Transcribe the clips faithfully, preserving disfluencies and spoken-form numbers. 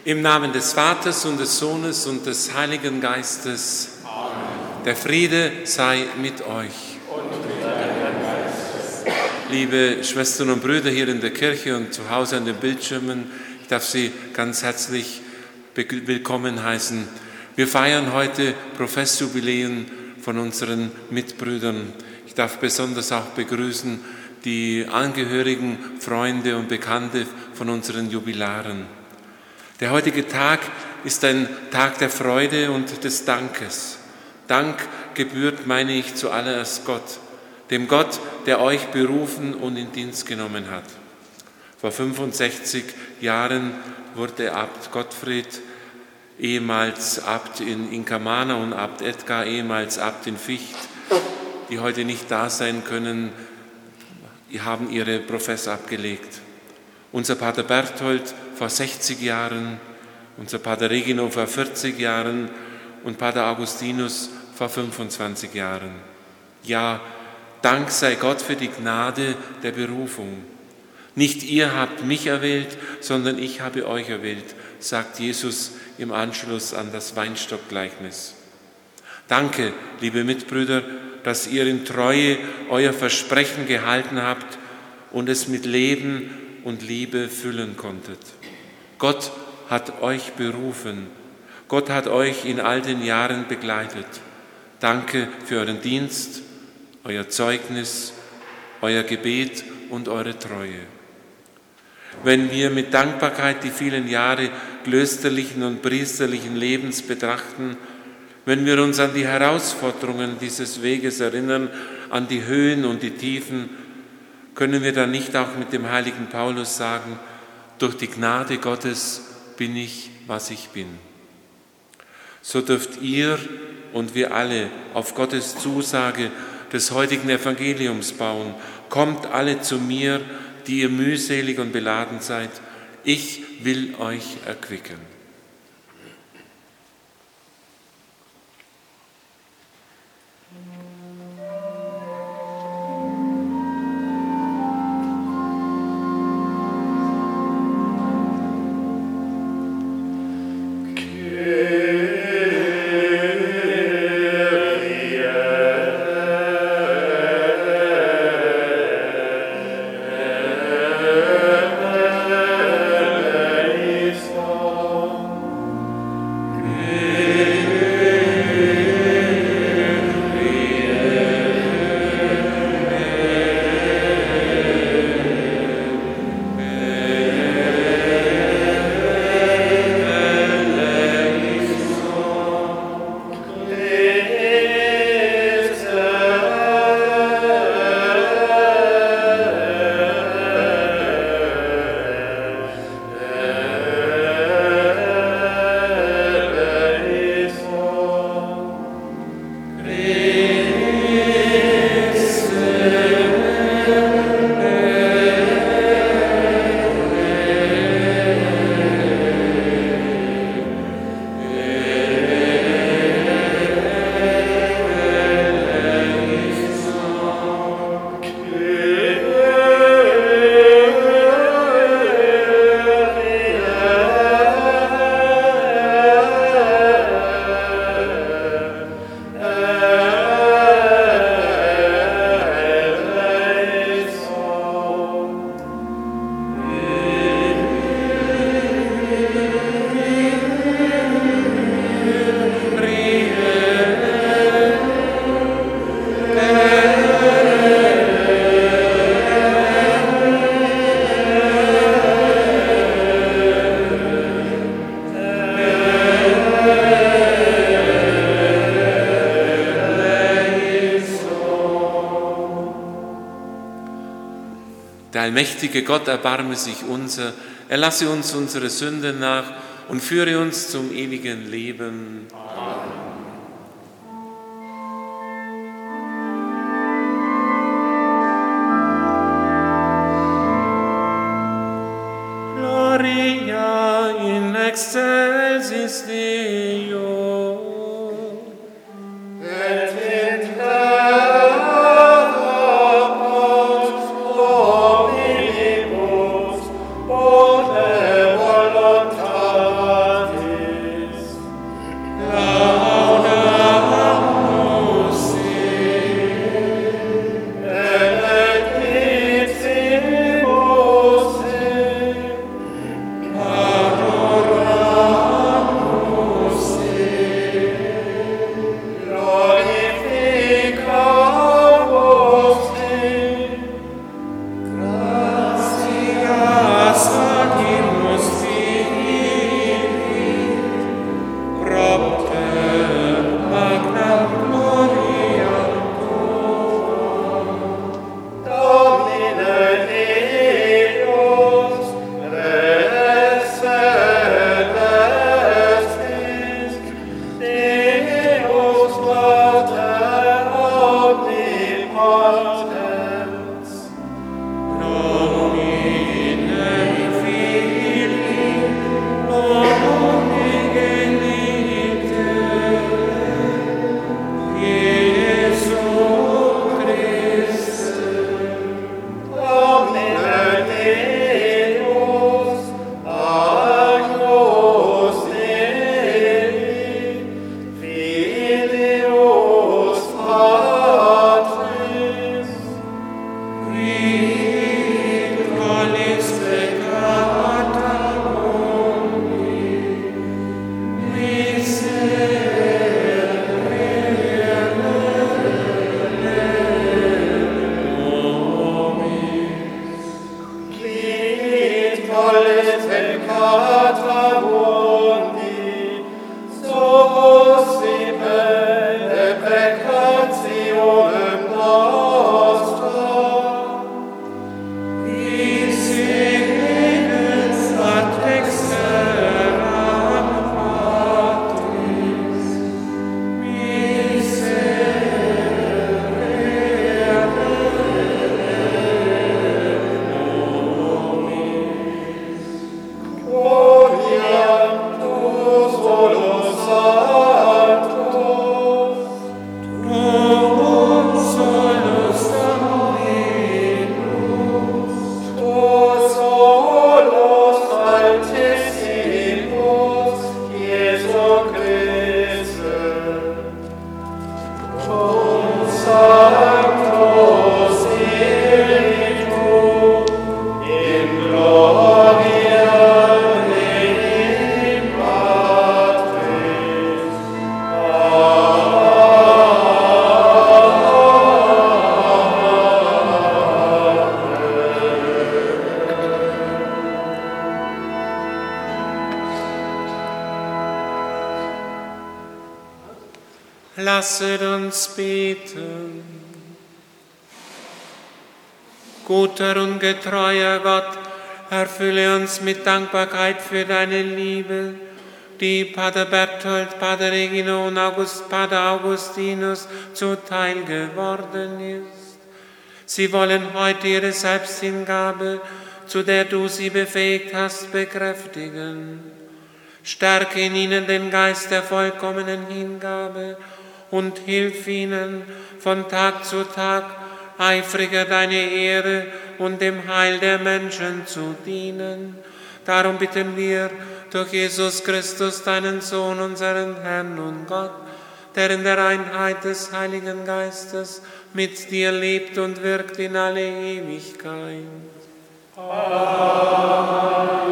Im Namen des Vaters und des Sohnes und des Heiligen Geistes. Amen. Der Friede sei mit euch. Und mit deinem Geist. Liebe Schwestern und Brüder hier in der Kirche und zu Hause an den Bildschirmen, ich darf Sie ganz herzlich willkommen heißen. Wir feiern heute Professjubiläen von unseren Mitbrüdern. Ich darf besonders auch begrüßen die Angehörigen, Freunde und Bekannte von unseren Jubilaren. Der heutige Tag ist ein Tag der Freude und des Dankes. Dank gebührt, meine ich, zuallererst Gott, dem Gott, der euch berufen und in Dienst genommen hat. Vor fünfundsechzig Jahren wurde Abt Gottfried, ehemals Abt in Inkamana, und Abt Edgar, ehemals Abt in Vicht, die heute nicht da sein können, die haben ihre Profess abgelegt. Unser Pater Berthold vor sechzig Jahren, unser Pater Regino vor vierzig Jahren und Pater Augustinus vor fünfundzwanzig Jahren. Ja, Dank sei Gott für die Gnade der Berufung. Nicht ihr habt mich erwählt, sondern ich habe euch erwählt, sagt Jesus im Anschluss an das Weinstockgleichnis. Danke, liebe Mitbrüder, dass ihr in Treue euer Versprechen gehalten habt und es mit Leben und Liebe füllen konntet. Gott hat euch berufen. Gott hat euch in all den Jahren begleitet. Danke für euren Dienst, euer Zeugnis, euer Gebet und eure Treue. Wenn wir mit Dankbarkeit die vielen Jahre klösterlichen und priesterlichen Lebens betrachten, wenn wir uns an die Herausforderungen dieses Weges erinnern, an die Höhen und die Tiefen, können wir dann nicht auch mit dem heiligen Paulus sagen, durch die Gnade Gottes bin ich, was ich bin. So dürft ihr und wir alle auf Gottes Zusage des heutigen Evangeliums bauen. Kommt alle zu mir, die ihr mühselig und beladen seid. Ich will euch erquicken. Der allmächtige Gott erbarme sich unser, er lasse uns unsere Sünden nach und führe uns zum ewigen Leben. Amen. Gloria in excelsis Deo. Et in terra post omnibus, bone voluntas Lasset uns beten. Guter und getreuer Gott, erfülle uns mit Dankbarkeit für deine Liebe, die Pater Berthold, Pater Regino und August, Pater Augustinus zuteil geworden ist. Sie wollen heute ihre Selbsthingabe, zu der du sie befähigt hast, bekräftigen. Stärke in ihnen den Geist der vollkommenen Hingabe und hilf ihnen, von Tag zu Tag eifriger deine Ehre und dem Heil der Menschen zu dienen. Darum bitten wir durch Jesus Christus, deinen Sohn, unseren Herrn und Gott, der in der Einheit des Heiligen Geistes mit dir lebt und wirkt in alle Ewigkeit. Amen.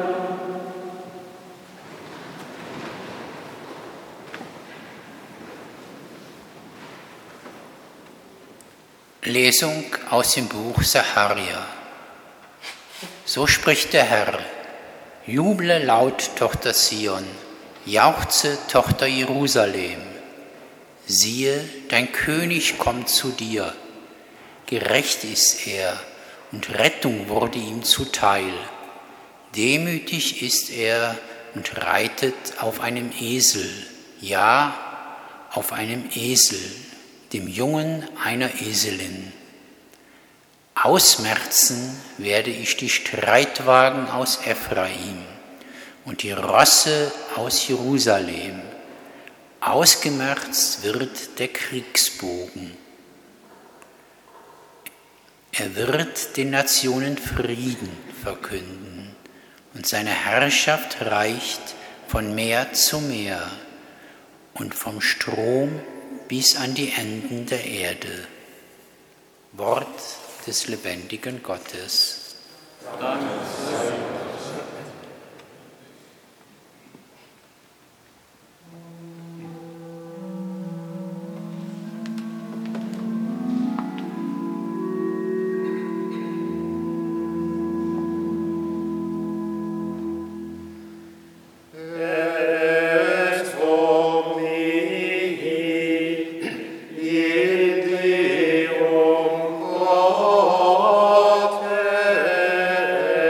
Lesung aus dem Buch Sacharja. So spricht der Herr: Juble laut, Tochter Zion, jauchze, Tochter Jerusalem. Siehe, dein König kommt zu dir. Gerecht ist er, und Rettung wurde ihm zuteil. Demütig ist er und reitet auf einem Esel, ja, auf einem Esel, dem Jungen einer Eselin. Ausmerzen werde ich die Streitwagen aus Ephraim und die Rosse aus Jerusalem. Ausgemerzt wird der Kriegsbogen. Er wird den Nationen Frieden verkünden und seine Herrschaft reicht von Meer zu Meer und vom Strom bis an die Enden der Erde. Wort des lebendigen Gottes. Danke. Gott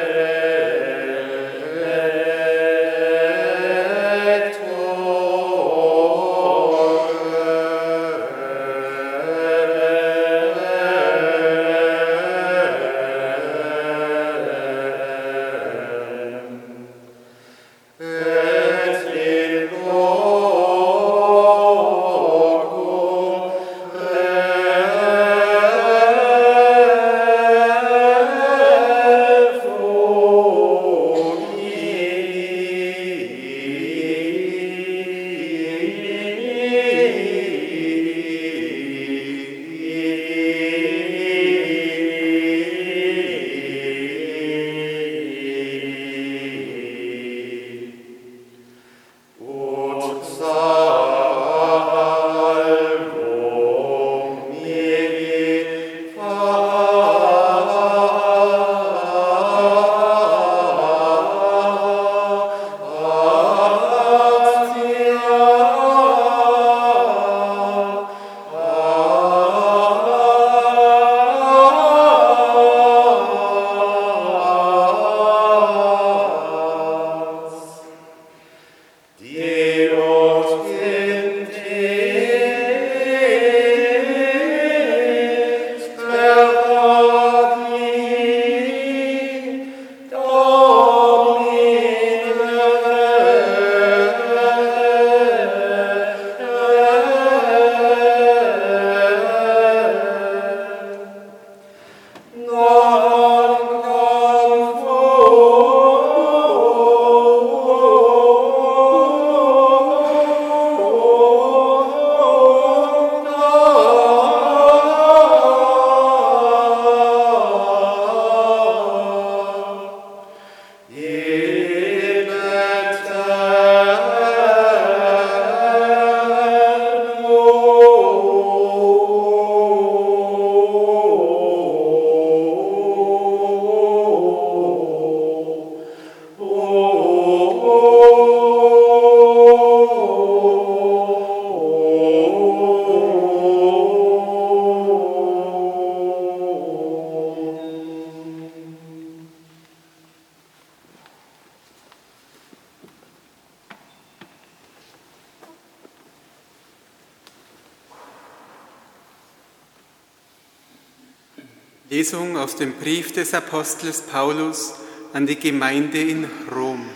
Lesung aus dem Brief des Apostels Paulus an die Gemeinde in Rom.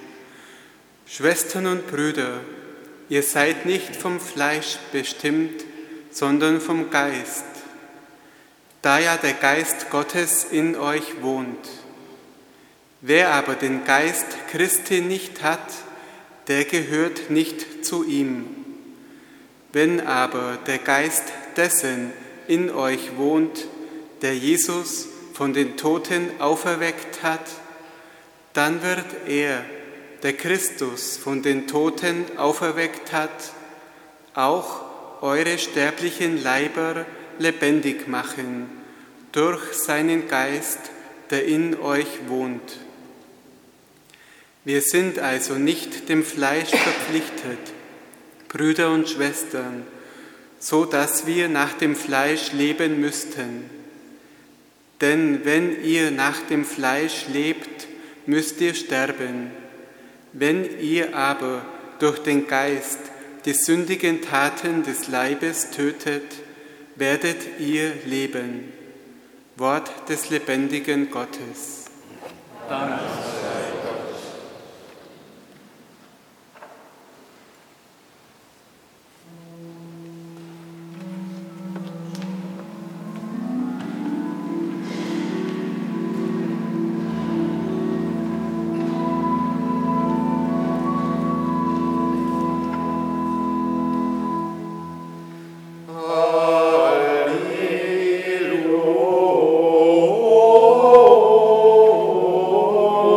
Schwestern und Brüder, ihr seid nicht vom Fleisch bestimmt, sondern vom Geist, da ja der Geist Gottes in euch wohnt. Wer aber den Geist Christi nicht hat, der gehört nicht zu ihm. Wenn aber der Geist dessen in euch wohnt, der Jesus von den Toten auferweckt hat, dann wird er, der Christus von den Toten auferweckt hat, auch eure sterblichen Leiber lebendig machen, durch seinen Geist, der in euch wohnt. Wir sind also nicht dem Fleisch verpflichtet, Brüder und Schwestern, so dass wir nach dem Fleisch leben müssten. Denn wenn ihr nach dem Fleisch lebt, müsst ihr sterben. Wenn ihr aber durch den Geist die sündigen Taten des Leibes tötet, werdet ihr leben. Wort des lebendigen Gottes. Dank. Alleluia.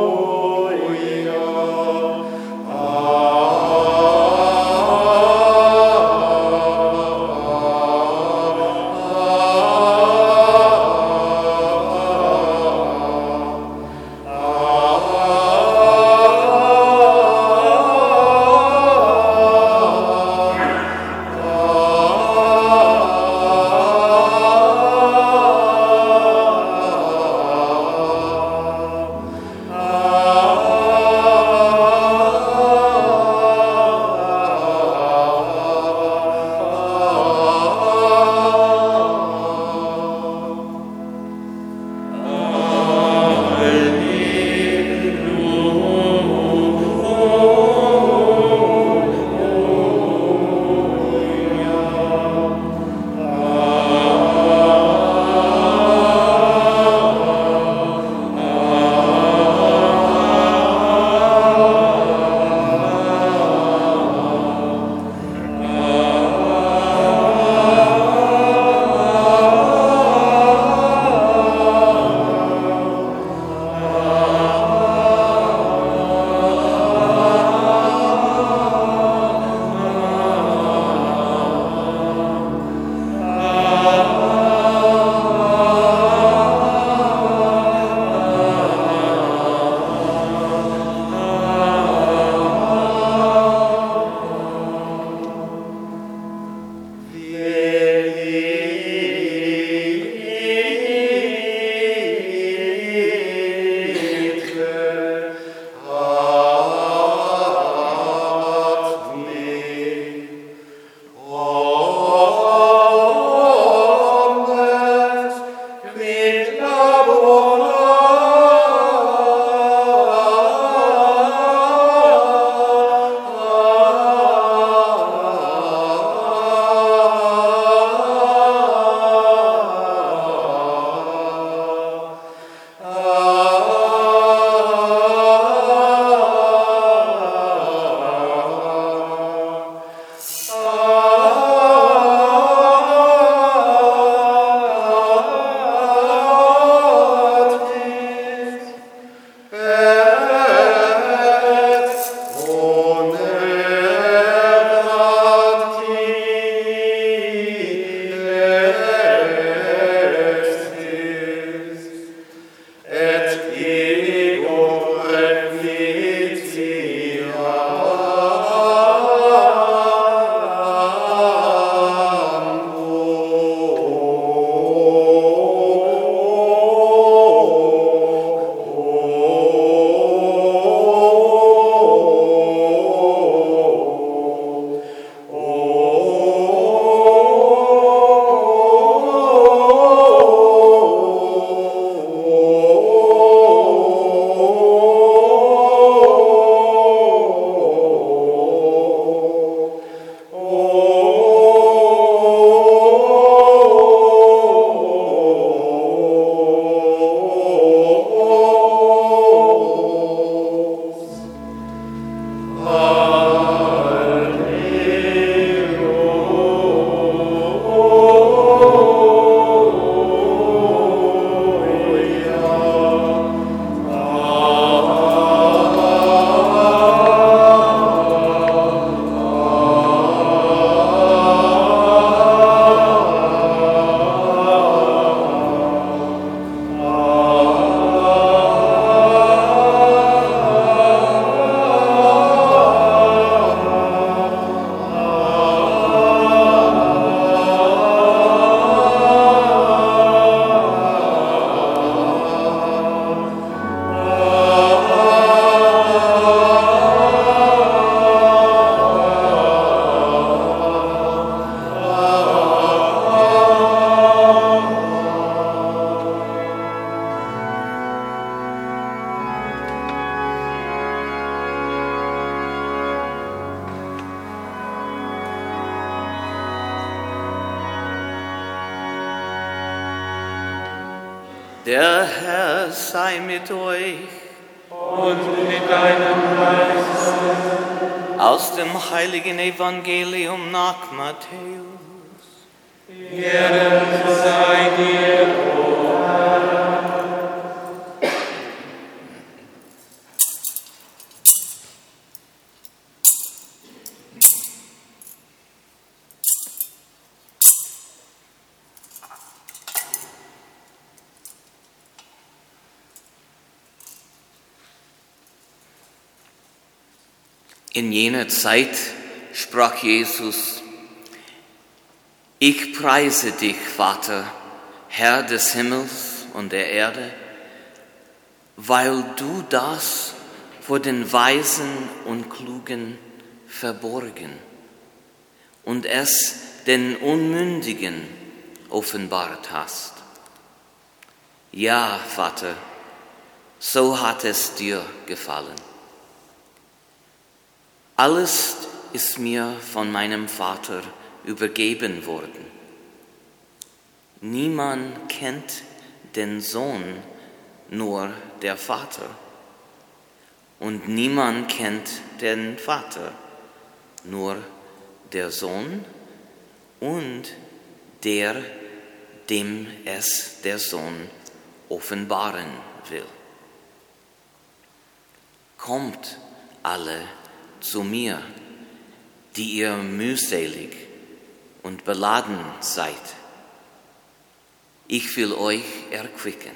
Der Herr sei mit euch. Und mit deinem Geist. Aus dem heiligen Evangelium nach Matthäus. Ehre sei dir, O Herr. In jener Zeit sprach Jesus: Ich preise dich, Vater, Herr des Himmels und der Erde, weil du das vor den Weisen und Klugen verborgen und es den Unmündigen offenbart hast. Ja, Vater, so hat es dir gefallen. Alles ist mir von meinem Vater übergeben worden. Niemand kennt den Sohn, nur der Vater. Und niemand kennt den Vater, nur der Sohn und der, dem es der Sohn offenbaren will. Kommt alle zu mir, die ihr mühselig und beladen seid. Ich will euch erquicken.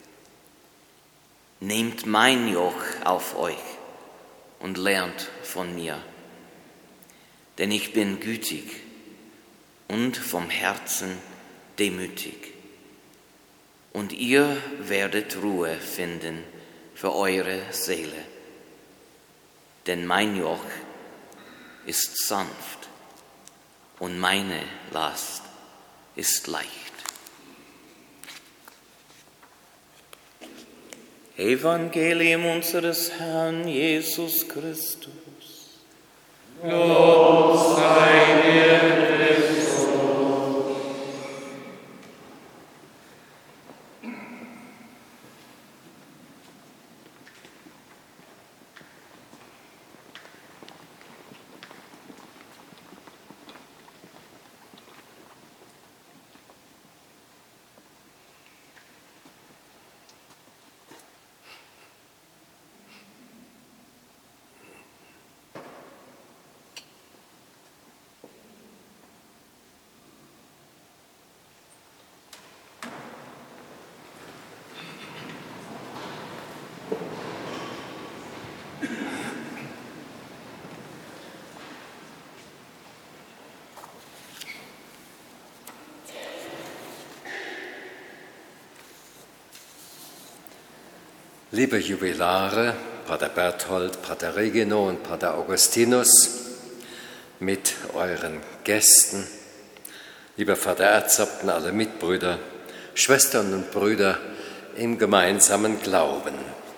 Nehmt mein Joch auf euch und lernt von mir, denn ich bin gütig und vom Herzen demütig. Und ihr werdet Ruhe finden für eure Seele. Denn mein Joch ist sanft und meine Last ist leicht. Evangelium unseres Herrn Jesus Christus. Lob sei dir, Christus. Liebe Jubilare, Pater Berthold, Pater Regino und Pater Augustinus, mit euren Gästen, lieber Vater Erzabten, alle Mitbrüder, Schwestern und Brüder im gemeinsamen Glauben.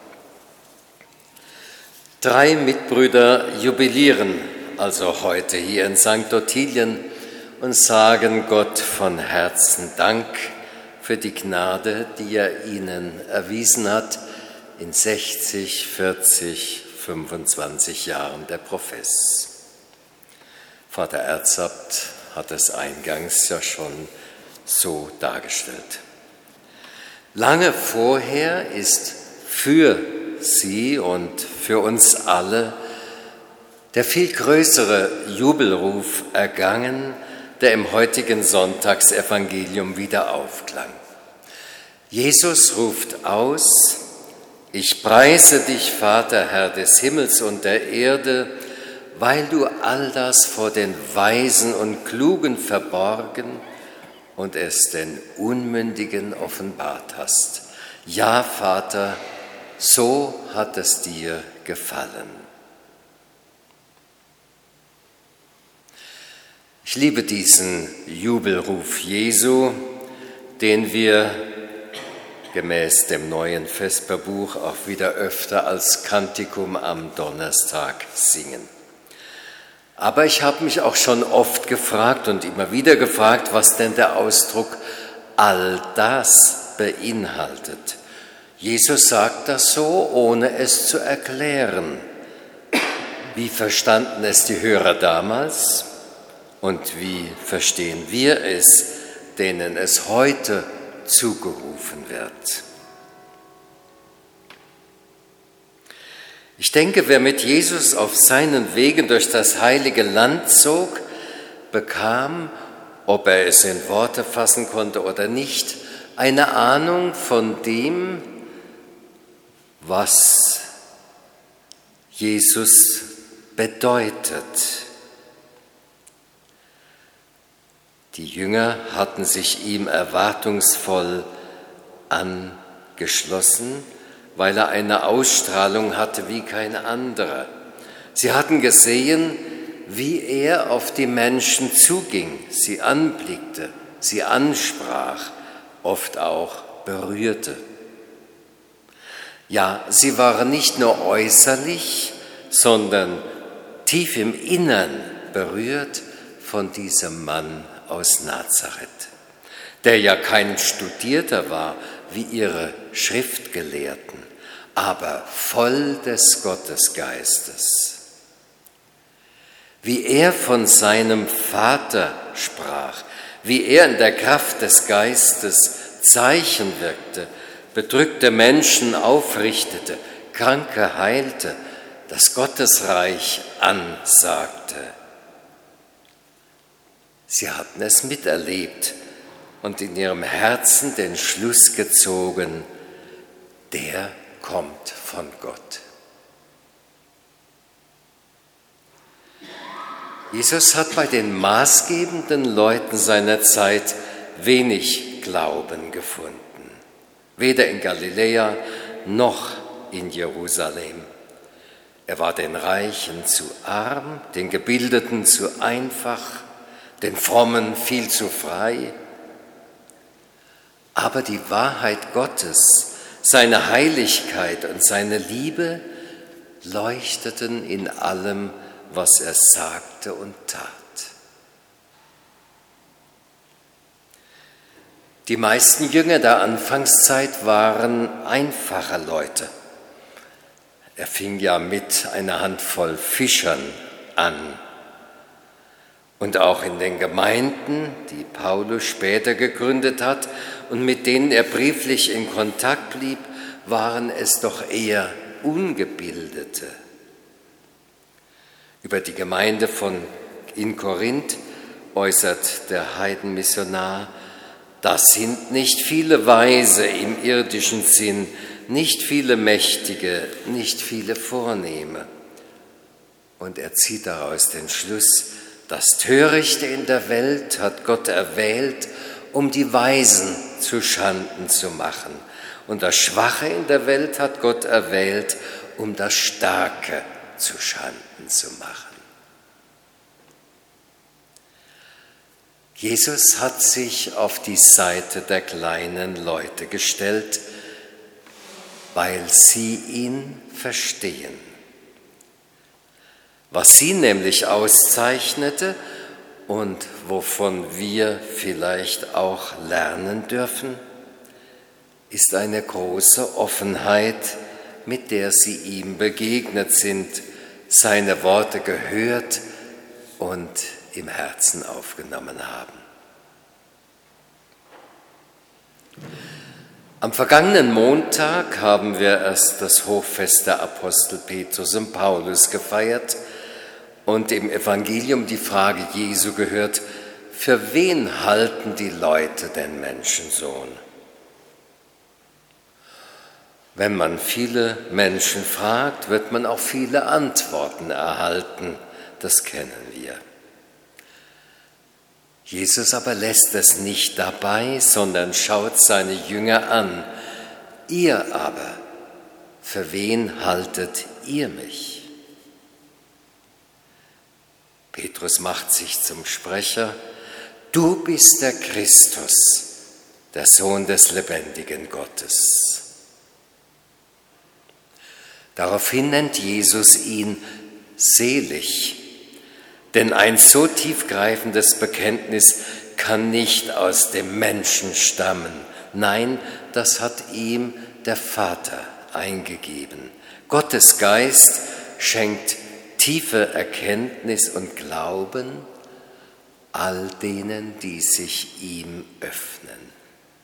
Drei Mitbrüder jubilieren also heute hier in Sankt Ottilien und sagen Gott von Herzen Dank für die Gnade, die er ihnen erwiesen hat in sechzig, vierzig, fünfundzwanzig Jahren der Profess. Vater Erzabt hat es eingangs ja schon so dargestellt. Lange vorher ist für Sie und für uns alle der viel größere Jubelruf ergangen, der im heutigen Sonntagsevangelium wieder aufklang. Jesus ruft aus: Ich preise dich, Vater, Herr des Himmels und der Erde, weil du all das vor den Weisen und Klugen verborgen und es den Unmündigen offenbart hast. Ja, Vater, so hat es dir gefallen. Ich liebe diesen Jubelruf Jesu, den wir gemäß dem neuen Vesperbuch auch wieder öfter als Kantikum am Donnerstag singen. Aber ich habe mich auch schon oft gefragt und immer wieder gefragt, was denn der Ausdruck all das beinhaltet. Jesus sagt das so, ohne es zu erklären. Wie verstanden es die Hörer damals und wie verstehen wir es, denen es heute zugerufen wird? Ich denke, wer mit Jesus auf seinen Wegen durch das heilige Land zog, bekam, ob er es in Worte fassen konnte oder nicht, eine Ahnung von dem, was Jesus bedeutet. Die Jünger hatten sich ihm erwartungsvoll angeschlossen, weil er eine Ausstrahlung hatte wie kein anderer. Sie hatten gesehen, wie er auf die Menschen zuging, sie anblickte, sie ansprach, oft auch berührte. Ja, sie waren nicht nur äußerlich, sondern tief im Innern berührt von diesem Mann aus Nazareth, der ja kein Studierter war wie ihre Schriftgelehrten, aber voll des Gottesgeistes. Wie er von seinem Vater sprach, wie er in der Kraft des Geistes Zeichen wirkte, bedrückte Menschen aufrichtete, Kranke heilte, das Gottesreich ansagte. Sie hatten es miterlebt und in ihrem Herzen den Schluss gezogen, der kommt von Gott. Jesus hat bei den maßgebenden Leuten seiner Zeit wenig Glauben gefunden, weder in Galiläa noch in Jerusalem. Er war den Reichen zu arm, den Gebildeten zu einfach, den Frommen viel zu frei. Aber die Wahrheit Gottes, seine Heiligkeit und seine Liebe leuchteten in allem, was er sagte und tat. Die meisten Jünger der Anfangszeit waren einfache Leute. Er fing ja mit einer Handvoll Fischern an. Und auch in den Gemeinden, die Paulus später gegründet hat und mit denen er brieflich in Kontakt blieb, waren es doch eher Ungebildete. Über die Gemeinde von in Korinth äußert der Heidenmissionar: Das sind nicht viele Weise im irdischen Sinn, nicht viele Mächtige, nicht viele Vornehme. Und er zieht daraus den Schluss, das Törichte in der Welt hat Gott erwählt, um die Weisen zu Schanden zu machen. Und das Schwache in der Welt hat Gott erwählt, um das Starke zu Schanden zu machen. Jesus hat sich auf die Seite der kleinen Leute gestellt, weil sie ihn verstehen. Was sie nämlich auszeichnete und wovon wir vielleicht auch lernen dürfen, ist eine große Offenheit, mit der sie ihm begegnet sind, seine Worte gehört und im Herzen aufgenommen haben. Am vergangenen Montag haben wir erst das Hochfest der Apostel Petrus und Paulus gefeiert und im Evangelium die Frage Jesu gehört: Für wen halten die Leute den Menschensohn? Wenn man viele Menschen fragt, wird man auch viele Antworten erhalten. Das kennen wir. Jesus aber lässt es nicht dabei, sondern schaut seine Jünger an. Ihr aber, für wen haltet ihr mich? Petrus macht sich zum Sprecher. Du bist der Christus, der Sohn des lebendigen Gottes. Daraufhin nennt Jesus ihn selig, denn ein so tiefgreifendes Bekenntnis kann nicht aus dem Menschen stammen. Nein, das hat ihm der Vater eingegeben. Gottes Geist schenkt tiefe Erkenntnis und Glauben all denen, die sich ihm öffnen.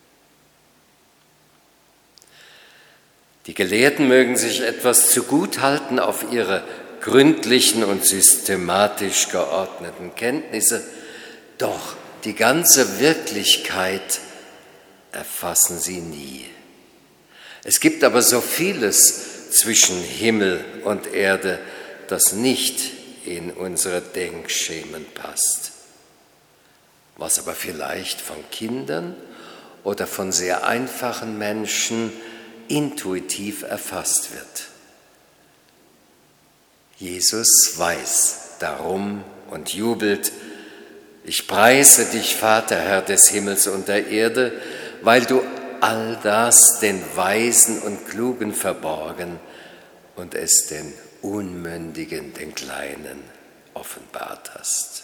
Die Gelehrten mögen sich etwas zu gut halten auf ihre gründlichen und systematisch geordneten Kenntnisse, doch die ganze Wirklichkeit erfassen sie nie. Es gibt aber so vieles zwischen Himmel und Erde, das nicht in unsere Denkschemen passt, was aber vielleicht von Kindern oder von sehr einfachen Menschen intuitiv erfasst wird. Jesus weiß darum und jubelt: Ich preise dich, Vater, Herr des Himmels und der Erde, weil du all das den Weisen und Klugen verborgen und es den Unmündigen, den Kleinen, offenbart hast.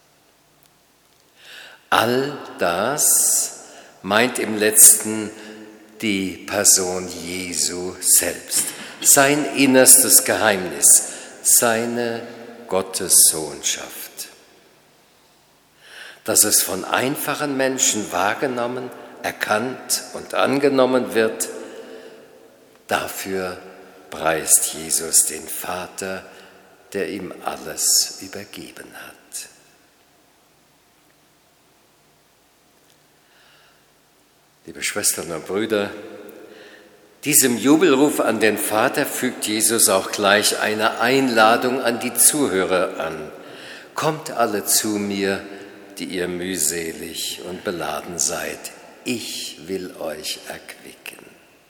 All das meint im Letzten die Person Jesu selbst, sein innerstes Geheimnis, seine Gottessohnschaft. Dass es von einfachen Menschen wahrgenommen, erkannt und angenommen wird, dafür preist Jesus den Vater, der ihm alles übergeben hat. Liebe Schwestern und Brüder, diesem Jubelruf an den Vater fügt Jesus auch gleich eine Einladung an die Zuhörer an. Kommt alle zu mir, die ihr mühselig und beladen seid. Ich will euch erquicken.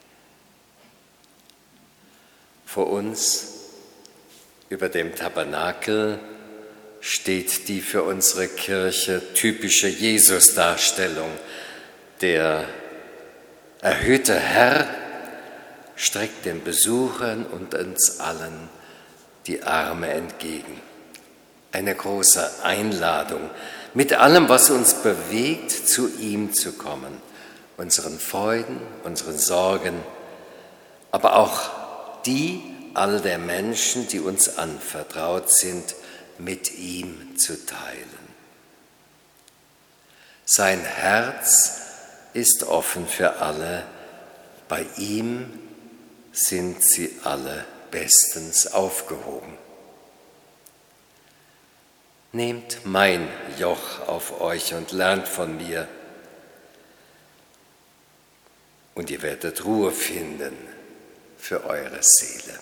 Vor uns über dem Tabernakel steht die für unsere Kirche typische Jesus-Darstellung. Der erhöhte Herr streckt den Besuchern und uns allen die Arme entgegen. Eine große Einladung, mit allem, was uns bewegt, zu ihm zu kommen, unseren Freuden, unseren Sorgen, aber auch die all der Menschen, die uns anvertraut sind, mit ihm zu teilen. Sein Herz ist offen für alle, bei ihm sind sie alle bestens aufgehoben. Nehmt mein Joch auf euch und lernt von mir, und ihr werdet Ruhe finden für eure Seele.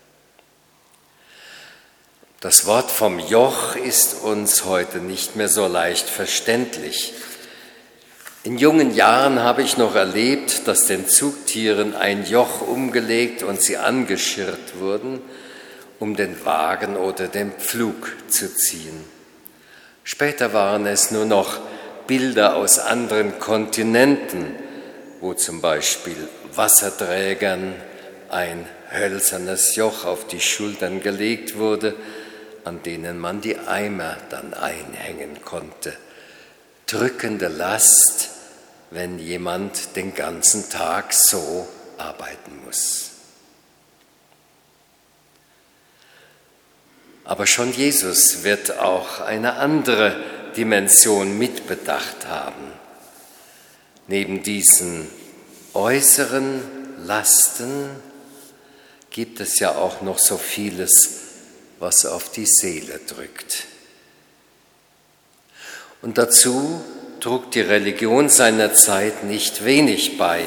Das Wort vom Joch ist uns heute nicht mehr so leicht verständlich. In jungen Jahren habe ich noch erlebt, dass den Zugtieren ein Joch umgelegt und sie angeschirrt wurden, um den Wagen oder den Pflug zu ziehen. Später waren es nur noch Bilder aus anderen Kontinenten, wo zum Beispiel Wasserträgern ein hölzernes Joch auf die Schultern gelegt wurde, an denen man die Eimer dann einhängen konnte. Drückende Last, wenn jemand den ganzen Tag so arbeiten muss. Aber schon Jesus wird auch eine andere Dimension mitbedacht haben. Neben diesen äußeren Lasten gibt es ja auch noch so vieles, was auf die Seele drückt. Und dazu trug die Religion seiner Zeit nicht wenig bei.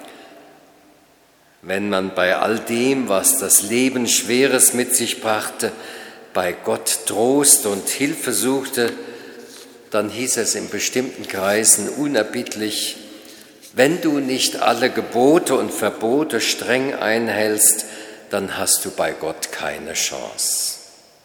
Wenn man bei all dem, was das Leben Schweres mit sich brachte, bei Gott Trost und Hilfe suchte, dann hieß es in bestimmten Kreisen unerbittlich: Wenn du nicht alle Gebote und Verbote streng einhältst, dann hast du bei Gott keine Chance.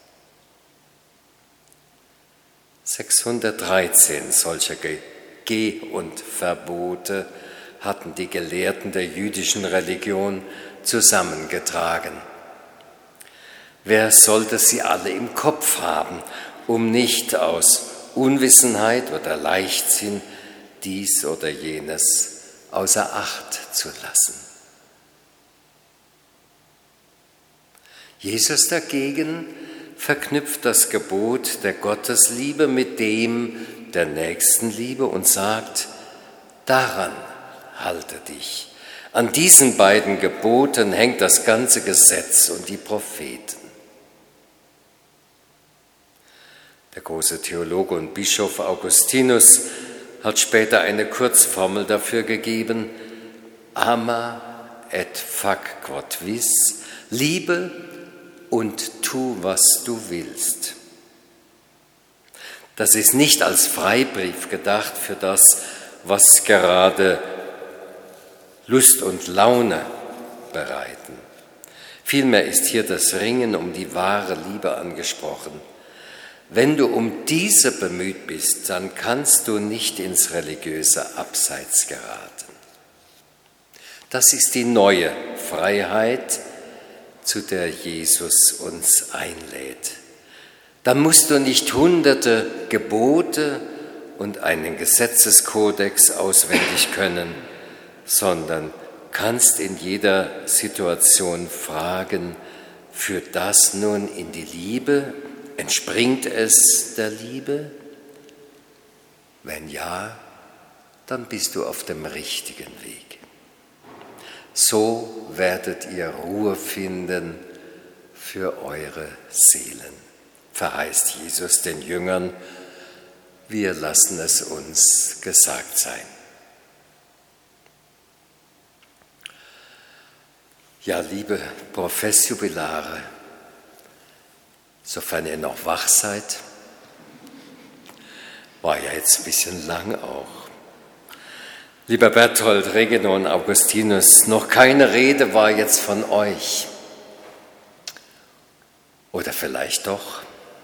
sechshundertdreizehn solcher Geh- und Verbote hatten die Gelehrten der jüdischen Religion zusammengetragen. Wer sollte sie alle im Kopf haben, um nicht aus Unwissenheit oder Leichtsinn dies oder jenes außer Acht zu lassen? Jesus dagegen verknüpft das Gebot der Gottesliebe mit dem der Nächstenliebe und sagt: Daran halte dich. An diesen beiden Geboten hängt das ganze Gesetz und die Propheten. Der große Theologe und Bischof Augustinus hat später eine Kurzformel dafür gegeben: Ama et fac quod vis, liebe und tu, was du willst. Das ist nicht als Freibrief gedacht für das, was gerade Lust und Laune bereiten. Vielmehr ist hier das Ringen um die wahre Liebe angesprochen. Wenn du um diese bemüht bist, dann kannst du nicht ins religiöse Abseits geraten. Das ist die neue Freiheit, zu der Jesus uns einlädt. Dann musst du nicht hunderte Gebote und einen Gesetzeskodex auswendig können, sondern kannst in jeder Situation fragen: Führt das nun in die Liebe? Entspringt es der Liebe? Wenn ja, dann bist du auf dem richtigen Weg. So werdet ihr Ruhe finden für eure Seelen, verheißt Jesus den Jüngern. Wir lassen es uns gesagt sein. Ja, liebe Professjubilare, sofern ihr noch wach seid, war ja jetzt ein bisschen lang auch. Lieber Berthold, Regino und Augustinus, noch keine Rede war jetzt von euch. Oder vielleicht doch.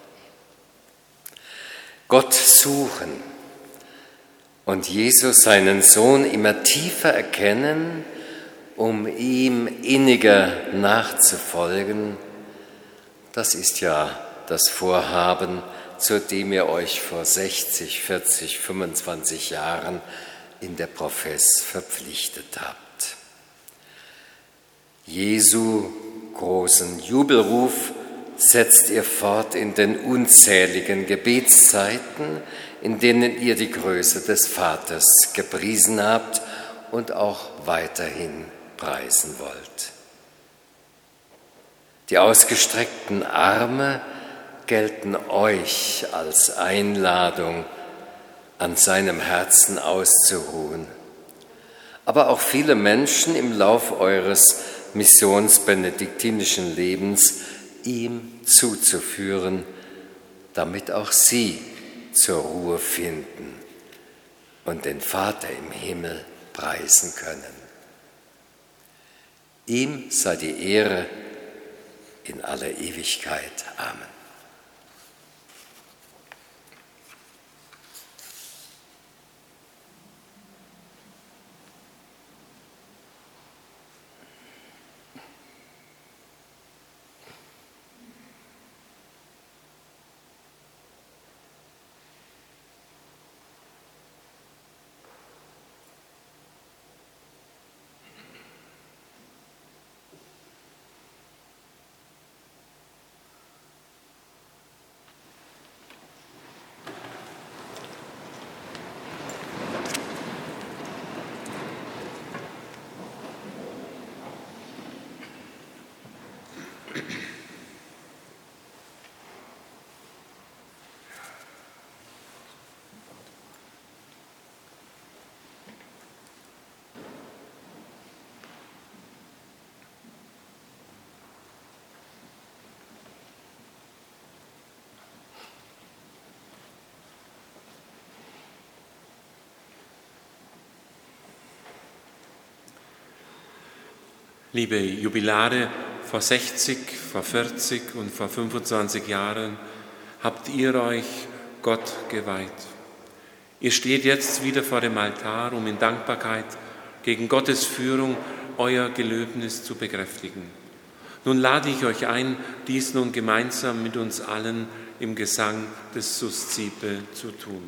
Gott suchen und Jesus, seinen Sohn, immer tiefer erkennen, um ihm inniger nachzufolgen, das ist ja das Vorhaben, zu dem ihr euch vor sechzig, vierzig, fünfundzwanzig Jahren in der Profess verpflichtet habt. Jesu großen Jubelruf setzt ihr fort in den unzähligen Gebetszeiten, in denen ihr die Größe des Vaters gepriesen habt und auch weiterhin preisen wollt. Die ausgestreckten Arme gelten euch als Einladung, an seinem Herzen auszuruhen. Aber auch viele Menschen im Lauf eures missionsbenediktinischen Lebens ihm zuzuführen, damit auch sie zur Ruhe finden und den Vater im Himmel preisen können. Ihm sei die Ehre in aller Ewigkeit. Amen. Liebe Jubilare, vor sechzig, vor vierzig und vor fünfundzwanzig Jahren habt ihr euch Gott geweiht. Ihr steht jetzt wieder vor dem Altar, um in Dankbarkeit gegen Gottes Führung euer Gelöbnis zu bekräftigen. Nun lade ich euch ein, dies nun gemeinsam mit uns allen im Gesang des Suscipe zu tun.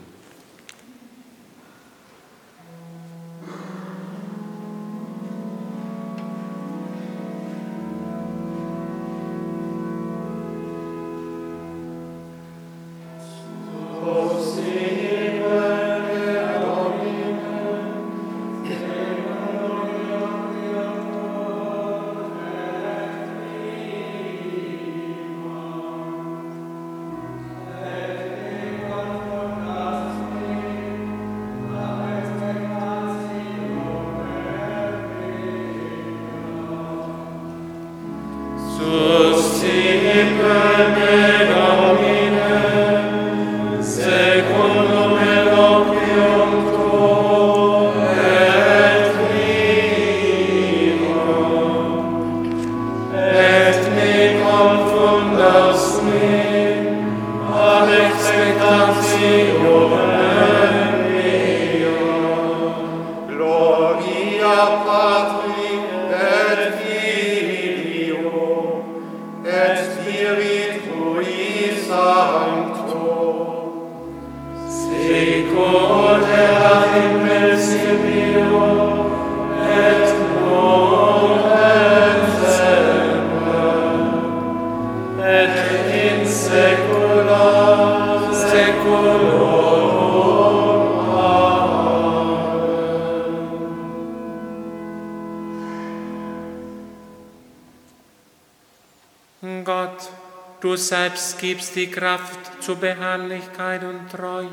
Gott, du selbst gibst die Kraft zur Beharrlichkeit und Treue.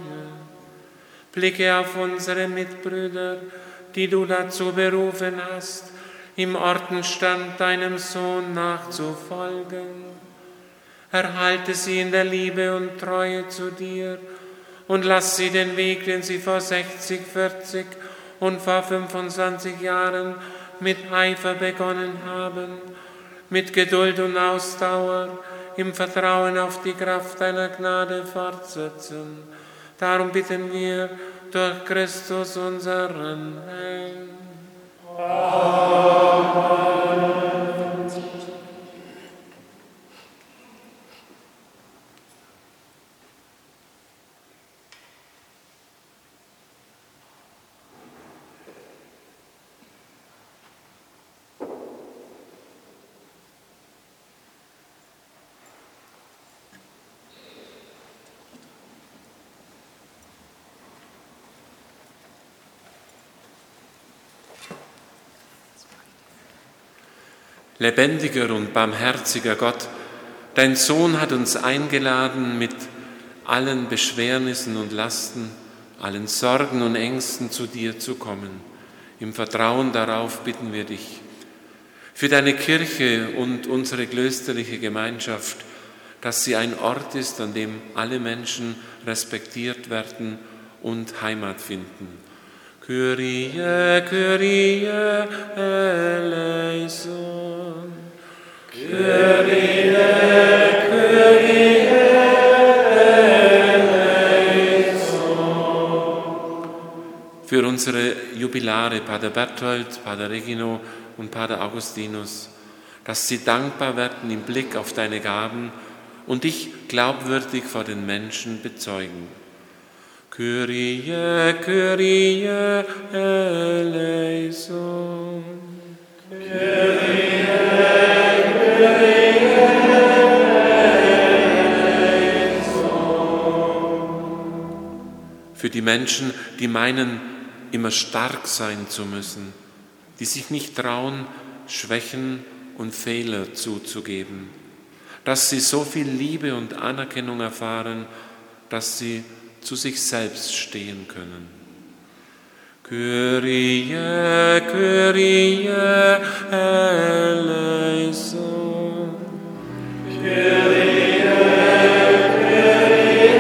Blicke auf unsere Mitbrüder, die du dazu berufen hast, im Ordensstand deinem Sohn nachzufolgen. Erhalte sie in der Liebe und Treue zu dir und lass sie den Weg, den sie vor sechzig, vierzig und vor fünfundzwanzig Jahren mit Eifer begonnen haben, mit Geduld und Ausdauer im Vertrauen auf die Kraft deiner Gnade fortsetzen. Darum bitten wir durch Christus unseren Herrn. Amen. Lebendiger und barmherziger Gott, dein Sohn hat uns eingeladen, mit allen Beschwernissen und Lasten, allen Sorgen und Ängsten zu dir zu kommen. Im Vertrauen darauf bitten wir dich. für deine Kirche und unsere klösterliche Gemeinschaft, dass sie ein Ort ist, an dem alle Menschen respektiert werden und Heimat finden. Kyrie, Kyrie, eleison. Kyrie, Kyrie, eleison. Für unsere Jubilare, Pater Berthold, Pater Regino und Pater Augustinus, dass sie dankbar werden im Blick auf deine Gaben und dich glaubwürdig vor den Menschen bezeugen. Kyrie, Kyrie, eleison. Kyrie, Kyrie, eleison. Für die Menschen, die meinen, immer stark sein zu müssen, die sich nicht trauen, Schwächen und Fehler zuzugeben, dass sie so viel Liebe und Anerkennung erfahren, dass sie zu sich selbst stehen können. Kyrie, Kyrie, eleison. Kyrie, Kyrie,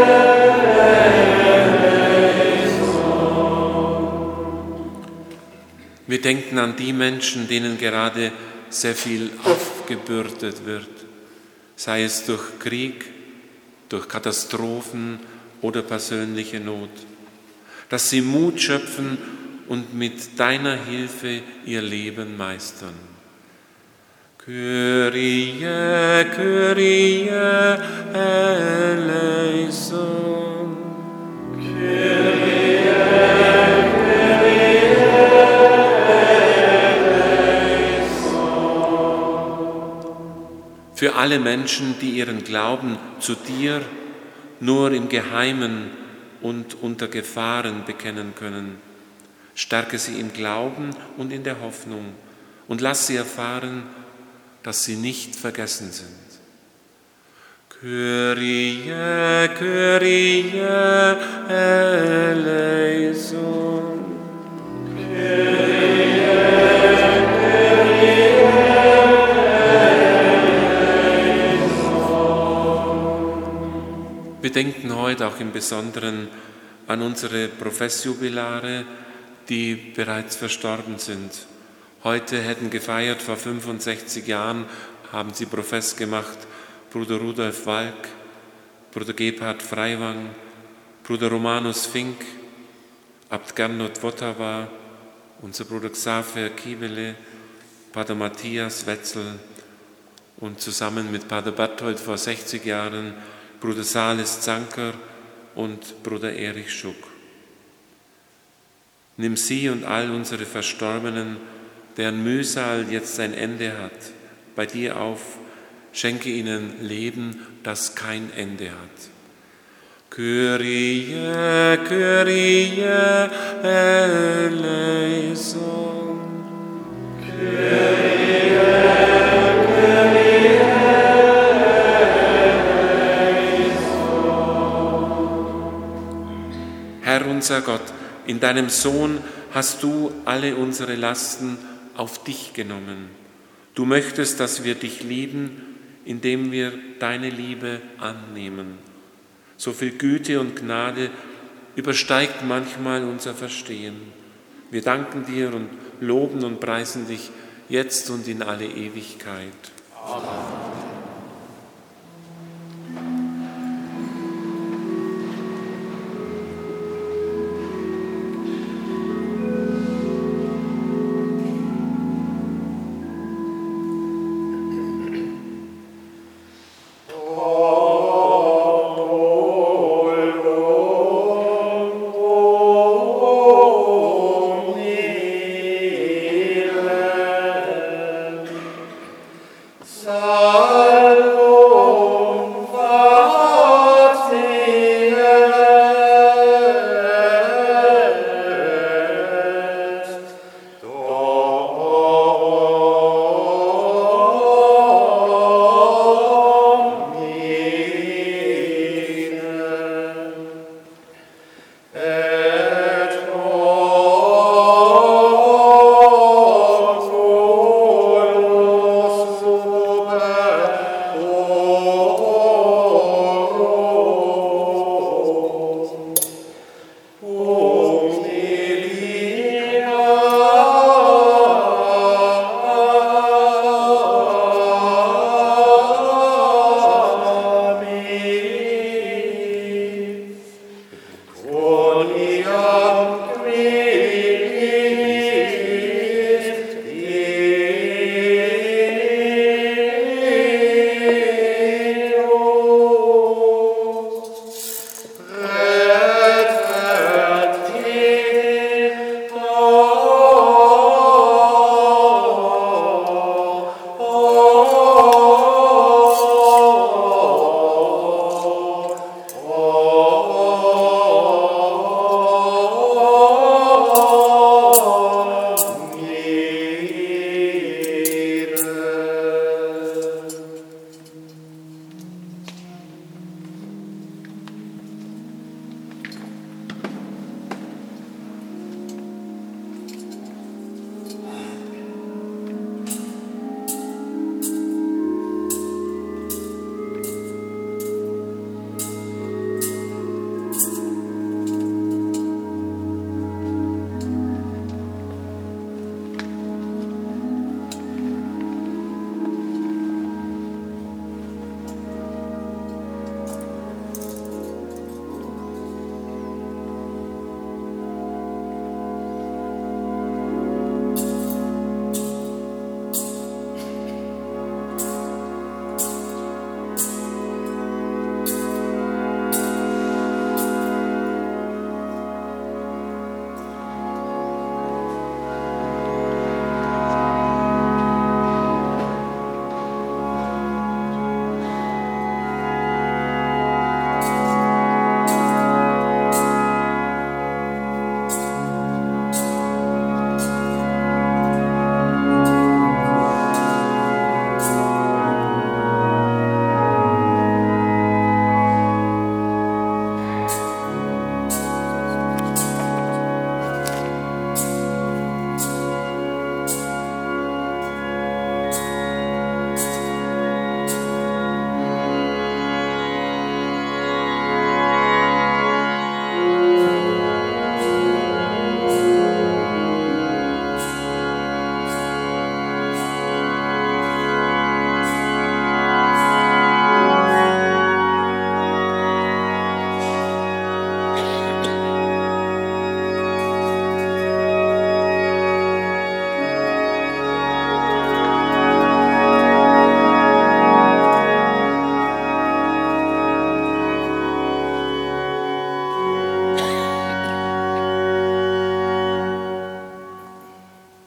eleison. Wir denken an die Menschen, denen gerade sehr viel aufgebürdet wird, sei es durch Krieg, durch Katastrophen oder persönliche Not, dass sie Mut schöpfen und mit deiner Hilfe ihr Leben meistern. Kyrie, Kyrie, eleison. Kyrie, Kyrie, eleison. Für alle Menschen, die ihren Glauben zu dir nur im Geheimen und unter Gefahren bekennen können. Stärke sie im Glauben und in der Hoffnung und lass sie erfahren, dass sie nicht vergessen sind. Kyrie, Kyrie, eleison. Kyrie, Kyrie, Wir denken heute auch im Besonderen an unsere Professjubilare, die bereits verstorben sind. Heute hätten gefeiert, vor fünfundsechzig Jahren haben sie Profess gemacht, Bruder Rudolf Walk, Bruder Gebhard Freiwang, Bruder Romanus Fink, Abt Gernot Wotawa, unser Bruder Xaver Kiewele, Pater Matthias Wetzel und zusammen mit Pater Berthold vor sechzig Jahren Bruder Salis Zanker und Bruder Erich Schuck. Nimm sie und all unsere Verstorbenen, deren Mühsal jetzt ein Ende hat, bei dir auf, schenke ihnen Leben, das kein Ende hat. Kyrie, Kyrie, eleison. Kyrie, Kyrie, eleison. Herr unser Gott, in deinem Sohn hast du alle unsere Lasten auf dich genommen. Du möchtest, dass wir dich lieben, indem wir deine Liebe annehmen. So viel Güte und Gnade übersteigt manchmal unser Verstehen. Wir danken dir und loben und preisen dich jetzt und in alle Ewigkeit. Amen. Sa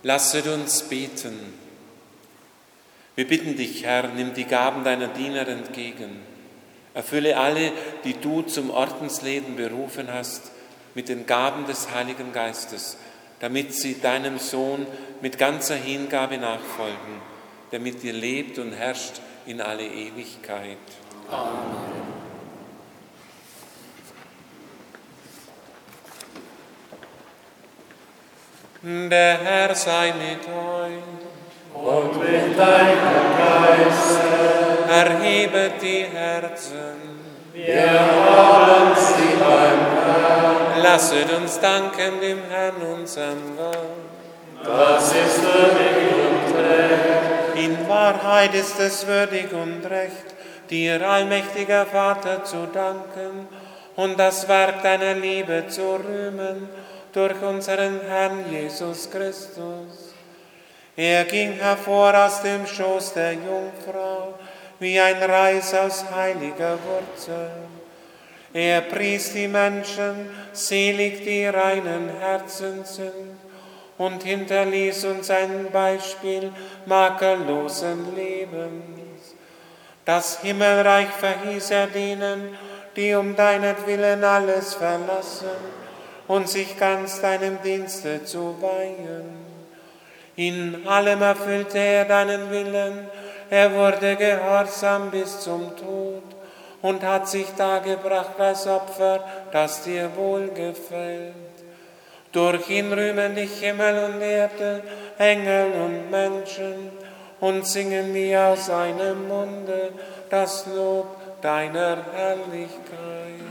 Lasset uns beten. Wir bitten dich, Herr, nimm die Gaben deiner Diener entgegen. Erfülle alle, die du zum Ordensleben berufen hast, mit den Gaben des Heiligen Geistes, damit sie deinem Sohn mit ganzer Hingabe nachfolgen, der mit dir lebt und herrscht in alle Ewigkeit. Amen. Der Herr sei mit euch. Und mit deinem Geiste. Erhebet die Herzen. Wir haben sie beim Herrn. Lasset uns danken dem Herrn, unserem Gott. Das ist würdig und recht. In Wahrheit ist es würdig und recht, dir, allmächtiger Vater, zu danken und das Werk deiner Liebe zu rühmen durch unseren Herrn Jesus Christus. Er ging hervor aus dem Schoß der Jungfrau, wie ein Reis aus heiliger Wurzel. Er pries die Menschen, selig die reinen Herzen sind, und hinterließ uns ein Beispiel makellosen Lebens. Das Himmelreich verhieß er denen, die um deinetwillen alles verlassen und sich ganz deinem Dienste zu weihen. In allem erfüllte er deinen Willen, er wurde gehorsam bis zum Tod und hat sich dargebracht als Opfer, das dir wohlgefällt. Durch ihn rühmen dich Himmel und Erde, Engel und Menschen, und singen wir aus einem Munde das Lob deiner Herrlichkeit.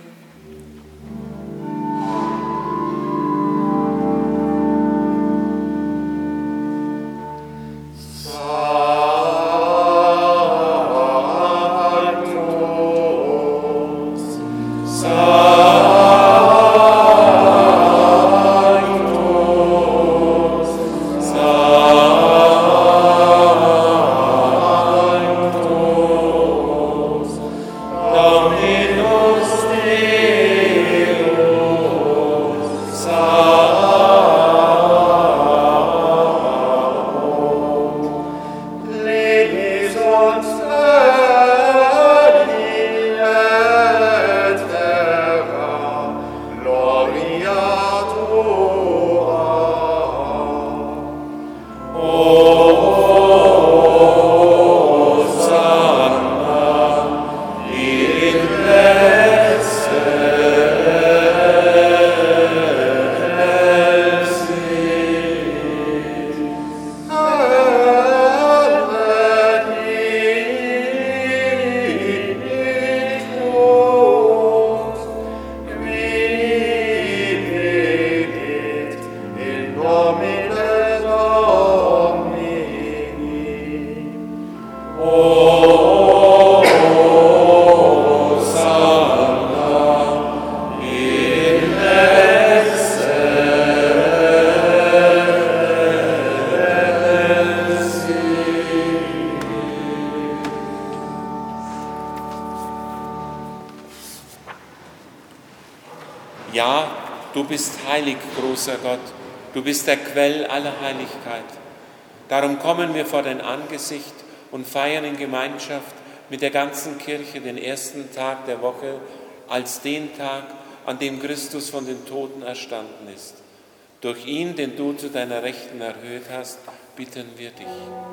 Ja, du bist heilig, großer Gott, du bist der Quell aller Heiligkeit. Darum kommen wir vor dein Angesicht und feiern in Gemeinschaft mit der ganzen Kirche den ersten Tag der Woche als den Tag, an dem Christus von den Toten erstanden ist. Durch ihn, den du zu deiner Rechten erhöht hast, bitten wir dich.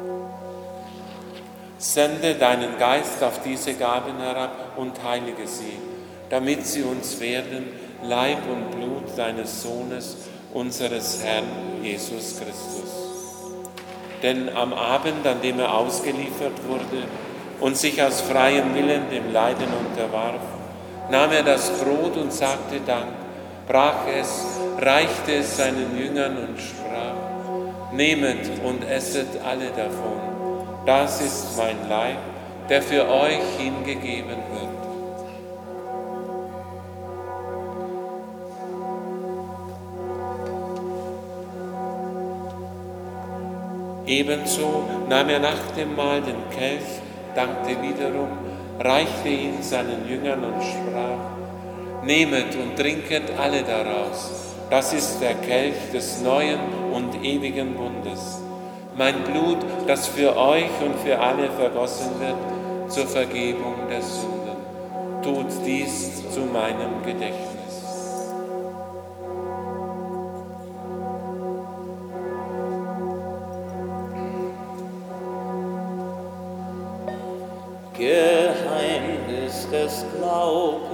Sende deinen Geist auf diese Gaben herab und heilige sie, damit sie uns werden, Leib und Blut deines Sohnes, unseres Herrn Jesus Christus. Denn am Abend, an dem er ausgeliefert wurde und sich aus freiem Willen dem Leiden unterwarf, nahm er das Brot und sagte Dank, brach es, reichte es seinen Jüngern und sprach: Nehmet und esset alle davon. Das ist mein Leib, der für euch hingegeben wird. Ebenso nahm er nach dem Mahl den Kelch, dankte wiederum, reichte ihn seinen Jüngern und sprach: Nehmet und trinket alle daraus. Das ist der Kelch des neuen und ewigen Bundes, mein Blut, das für euch und für alle vergossen wird, zur Vergebung der Sünden. Tut dies zu meinem Gedächtnis. Geheimnis des Glaubens.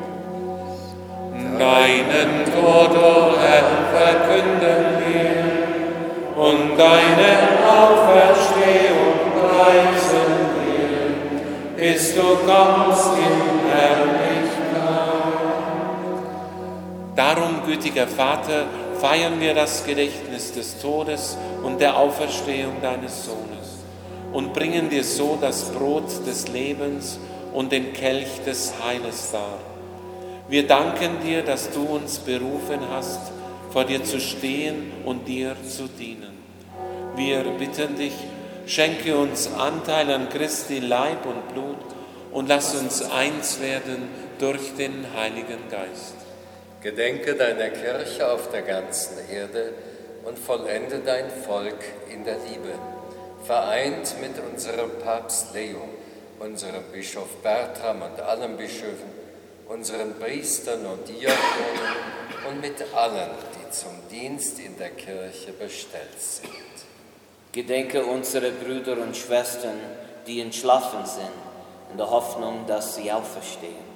Deinen Tod, o Herr, verkünden wir, und deine Auferstehung preisen wir, bis du kommst in Herrlichkeit. Darum, gütiger Vater, feiern wir das Gedächtnis des Todes und der Auferstehung deines Sohnes und bringen dir so das Brot des Lebens und den Kelch des Heiles dar. Wir danken dir, dass du uns berufen hast, vor dir zu stehen und dir zu dienen. Wir bitten dich, schenke uns Anteil an Christi Leib und Blut und lass uns eins werden durch den Heiligen Geist. Gedenke deiner Kirche auf der ganzen Erde und vollende dein Volk in der Liebe. Vereint mit unserem Papst Leo, unserem Bischof Bertram und allen Bischöfen, unseren Priestern und Diakonen und mit allen, die zum Dienst in der Kirche bestellt sind. Gedenke unsere Brüder und Schwestern, die entschlafen sind, in der Hoffnung, dass sie auferstehen.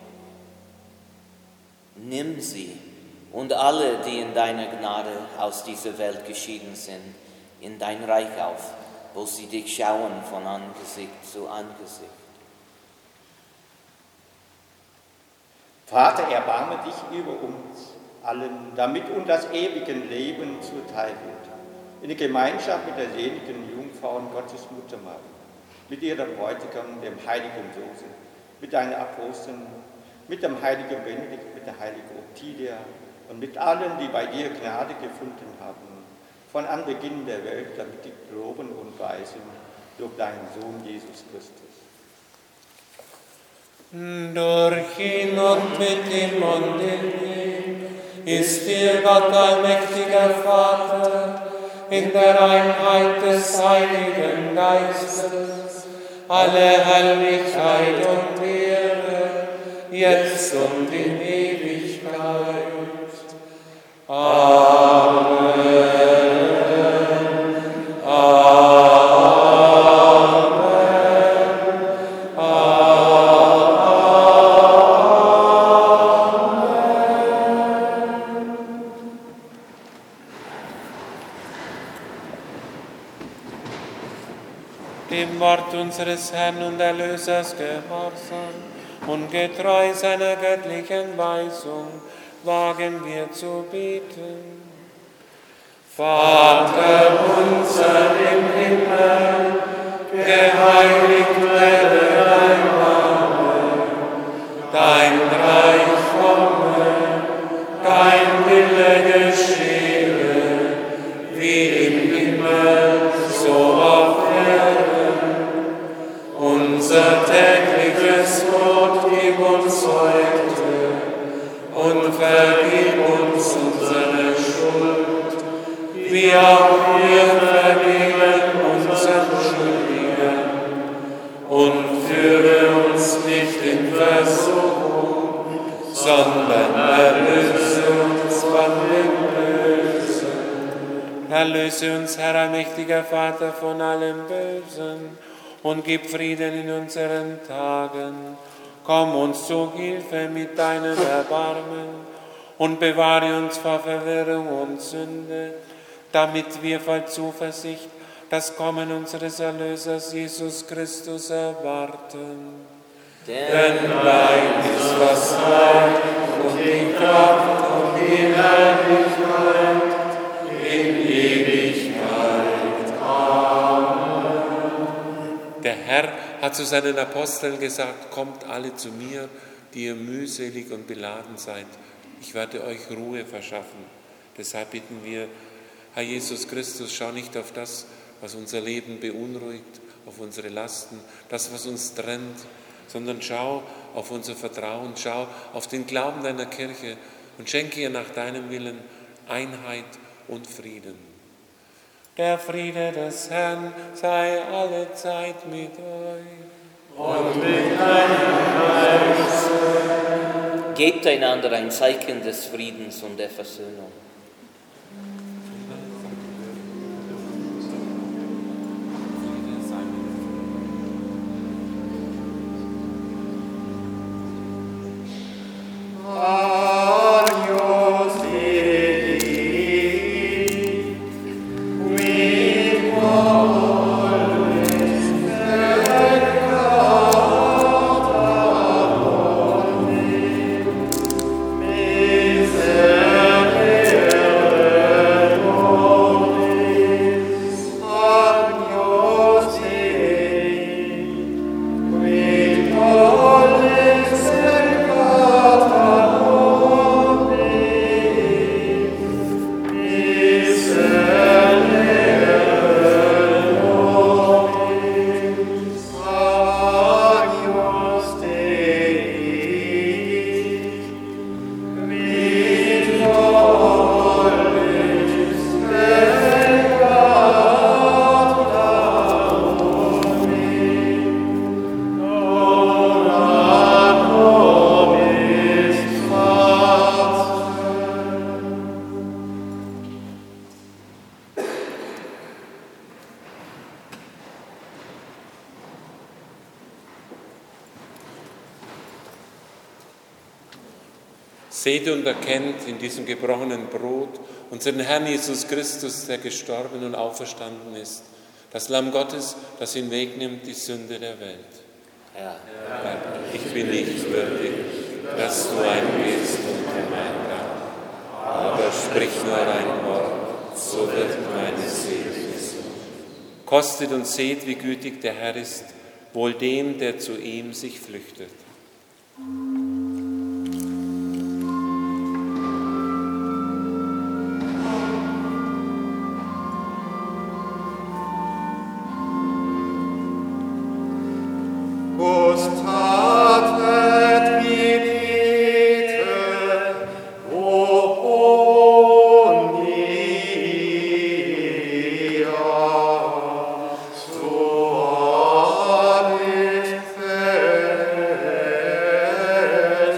Nimm sie und alle, die in deiner Gnade aus dieser Welt geschieden sind, in dein Reich auf, wo sie dich schauen von Angesicht zu Angesicht. Vater, erbarme dich über uns allen, damit uns das ewige Leben zuteil wird. In der Gemeinschaft mit der seligen Jungfrau und Gottes Mutter Maria, mit ihrem Bräutigam, dem heiligen Josef, mit deinen Aposteln, mit dem heiligen Benedikt, mit der heiligen Ottilia und mit allen, die bei dir Gnade gefunden haben, von Anbeginn der Welt, damit dich loben und preisen durch deinen Sohn Jesus Christus. Durch ihn und mit ihm und in ihm ist dir Gott allmächtiger Vater, in der Einheit des Heiligen Geistes, alle Herrlichkeit und Ehre, jetzt und in Ewigkeit. Amen. Dem Wort unseres Herrn und Erlösers gehorsam und getreu seiner göttlichen Weisung wagen wir zu beten. Vater unser im Himmel, geheiligt werde dein Name, dein Reich komme, dein Wille geschehe, wie im Himmel, so auf Erden. Unser tägliches Brot gib uns heute und vergib uns unsere Schuld, wie auch wir vergeben unseren Schuldigen. Und führe uns nicht in Versuchung, sondern erlöse uns von dem Bösen. Erlöse uns, Herr allmächtiger Vater, von allem Bösen und gib Frieden in unseren Tagen. Komm uns zu Hilfe mit deinem Erbarmen und bewahre uns vor Verwirrung und Sünde, damit wir voll Zuversicht das Kommen unseres Erlösers Jesus Christus erwarten. Denn dein ist das Reich und die Kraft und die Herrlichkeit in Ewigkeit. Amen. Der Herr hat zu seinen Aposteln gesagt, kommt alle zu mir, die ihr mühselig und beladen seid. Ich werde euch Ruhe verschaffen. Deshalb bitten wir, Herr Jesus Christus, schau nicht auf das, was unser Leben beunruhigt, auf unsere Lasten, das, was uns trennt, sondern schau auf unser Vertrauen, schau auf den Glauben deiner Kirche und schenke ihr nach deinem Willen Einheit und Frieden. Der Friede des Herrn sei alle Zeit mit euch. Und mit deinem Geist. Gebt einander ein Zeichen des Friedens und der Versöhnung. Seht und erkennt in diesem gebrochenen Brot unseren Herrn Jesus Christus, der gestorben und auferstanden ist, das Lamm Gottes, das hinwegnimmt die Sünde der Welt. Herr, Herr, ich bin nicht würdig, dass du eingehst unter mein Dach, aber sprich nur ein Wort, so wird meine Seele gesund. Kostet und seht, wie gütig der Herr ist, wohl dem, der zu ihm sich flüchtet. So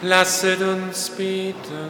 Lasset uns beten.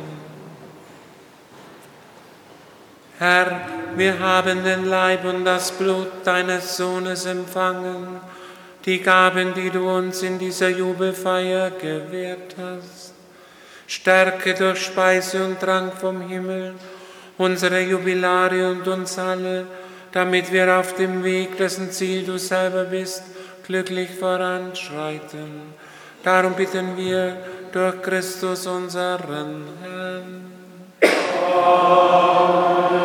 Herr, wir haben den Leib und das Blut deines Sohnes empfangen, die Gaben, die du uns in dieser Jubelfeier gewährt hast. Stärke durch Speise und Trank vom Himmel unsere Jubilare und uns alle, damit wir auf dem Weg, dessen Ziel du selber bist, glücklich voranschreiten. Darum bitten wir durch Christus unseren Herrn. Amen.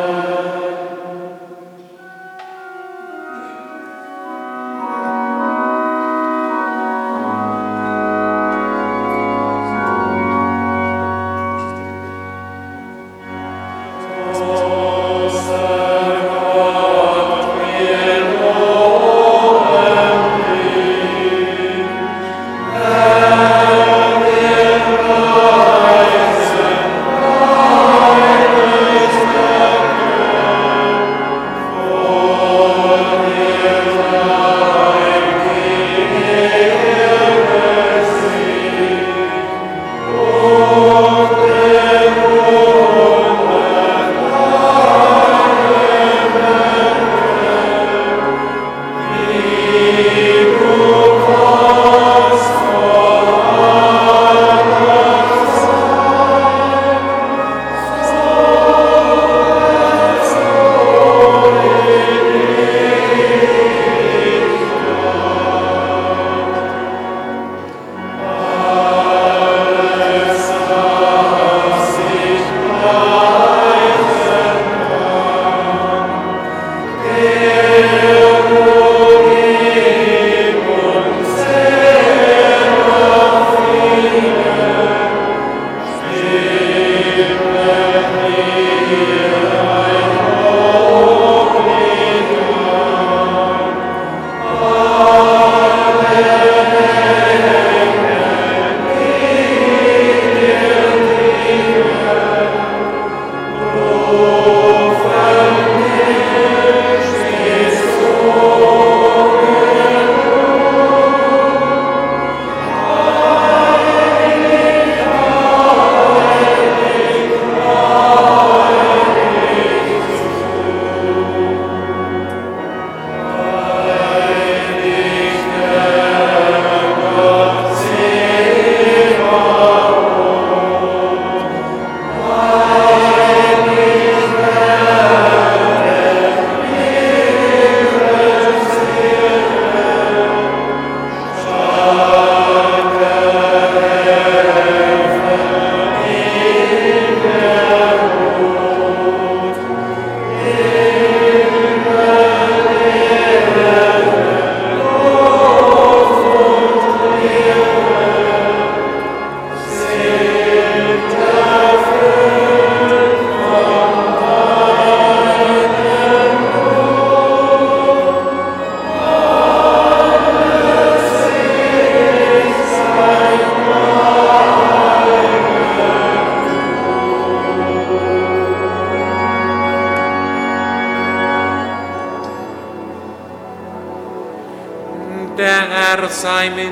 Der Herr sei mit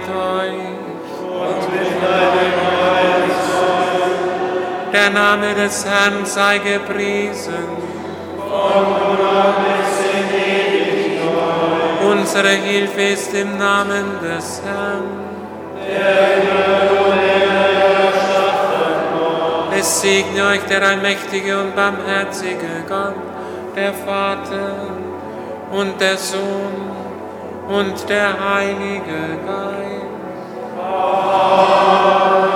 euch. Und mit deinem Geist. Der Name des Herrn sei gepriesen. Von nun an bis in Ewigkeit. Unsere Hilfe ist im Namen des Herrn. Der Himmel und Erde erschaffen hat. Es segne euch der allmächtige und barmherzige Gott, der Vater und der Sohn und der Heilige Geist. Amen.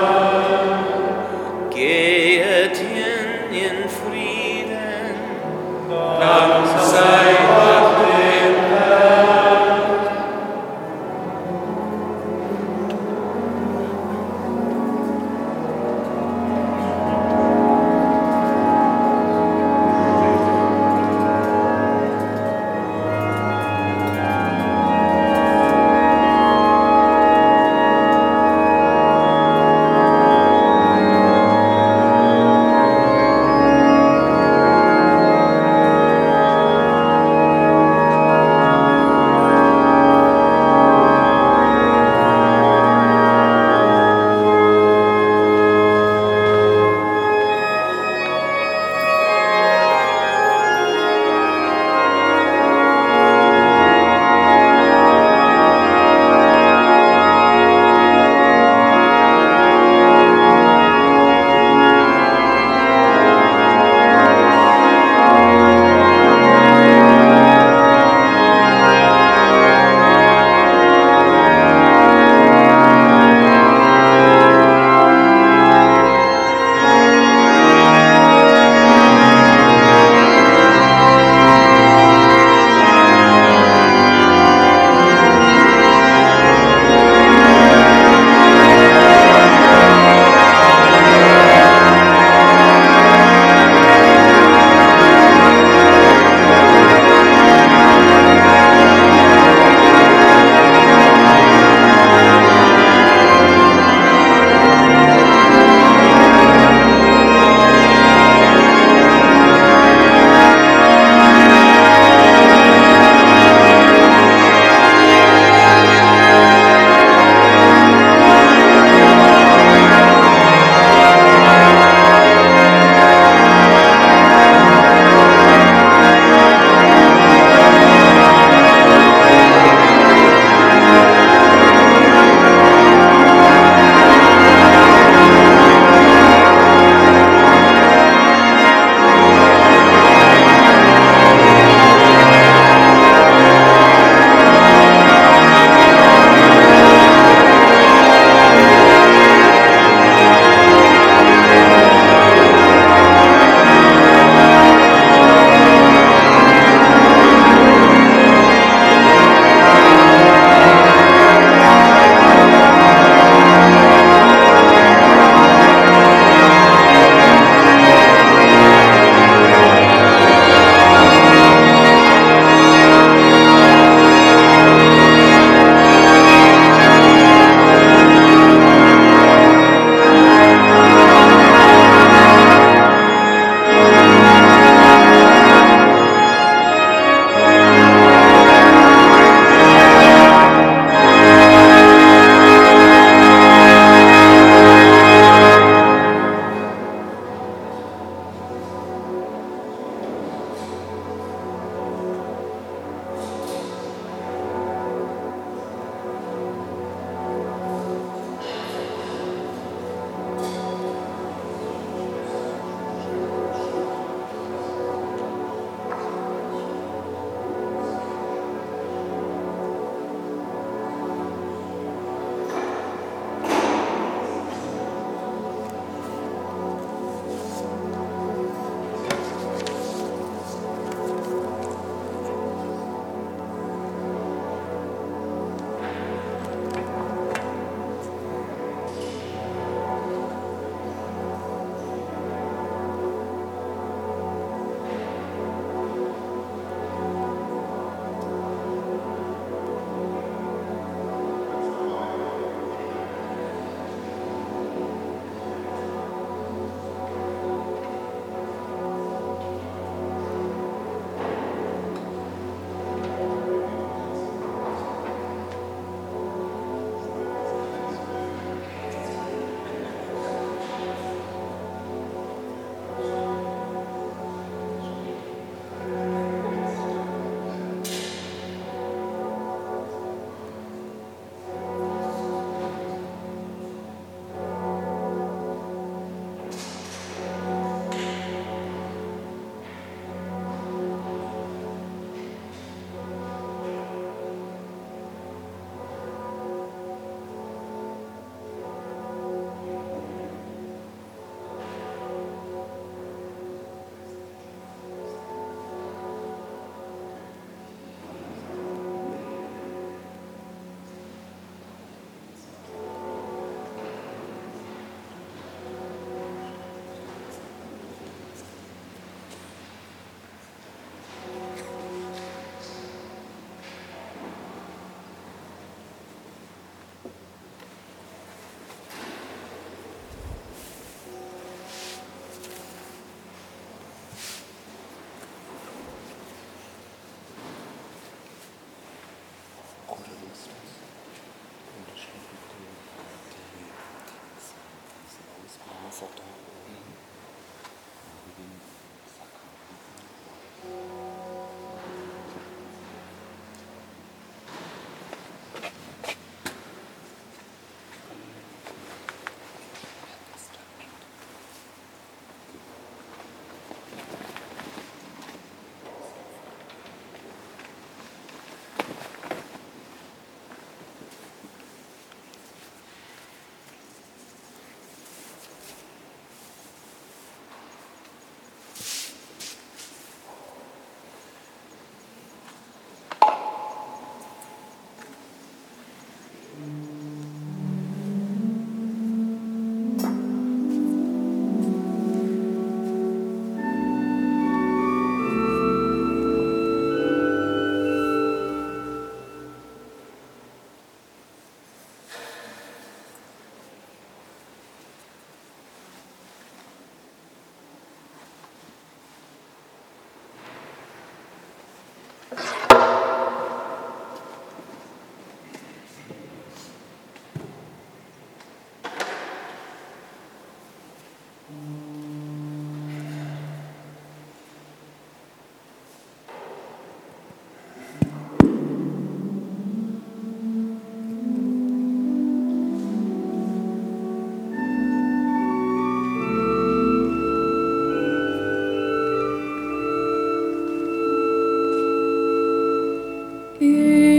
Geht hin in Frieden. Dank sei Gott dem Herrn.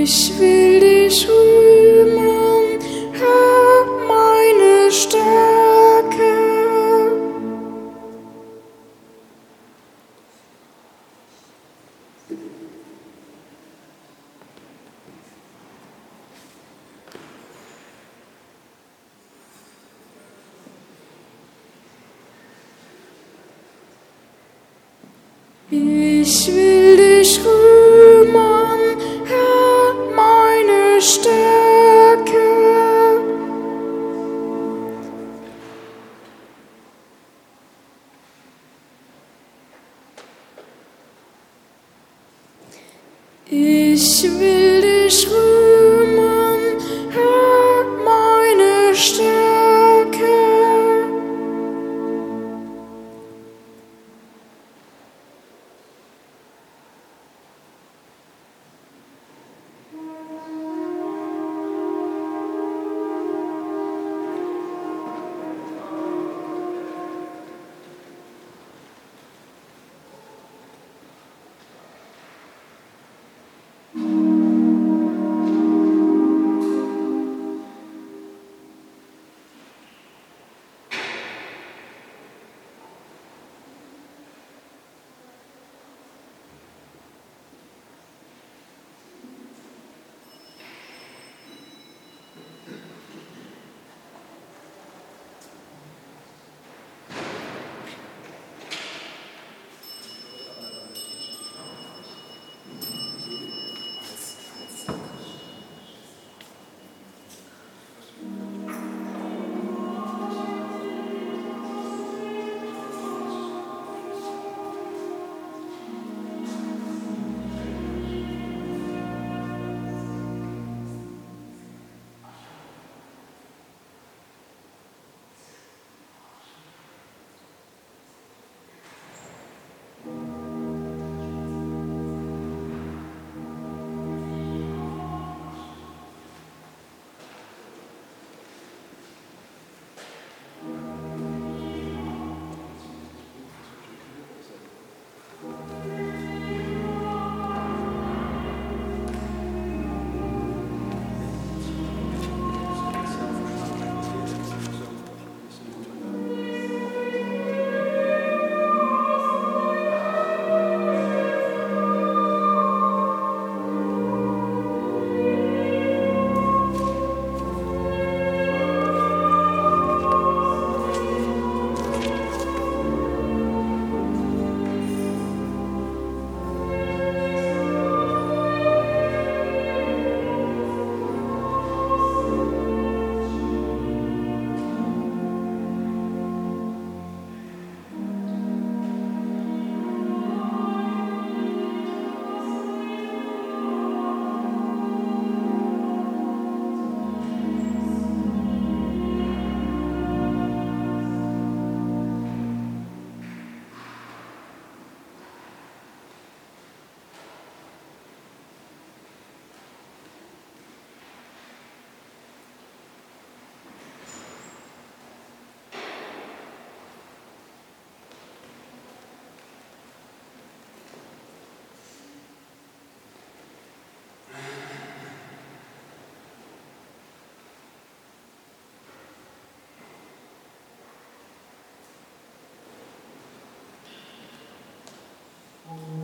Ich will dich rühmen, Herr, meine Stärke. Ich will dich rühmen, Herr, meine Stärke. Ich will dich rühmen, Herr, meine Stärke. Amen.